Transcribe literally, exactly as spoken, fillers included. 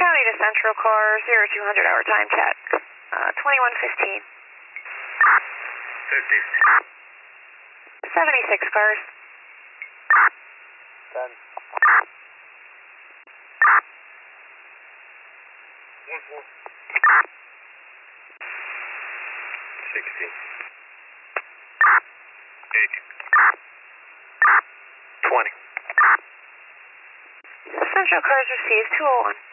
County to Central Car, zero two hundred hour time check. Uh, twenty-one fifteen. fifty. seventy-six cars. ten. one four. sixty. eighty. twenty. Central Cars received two oh one.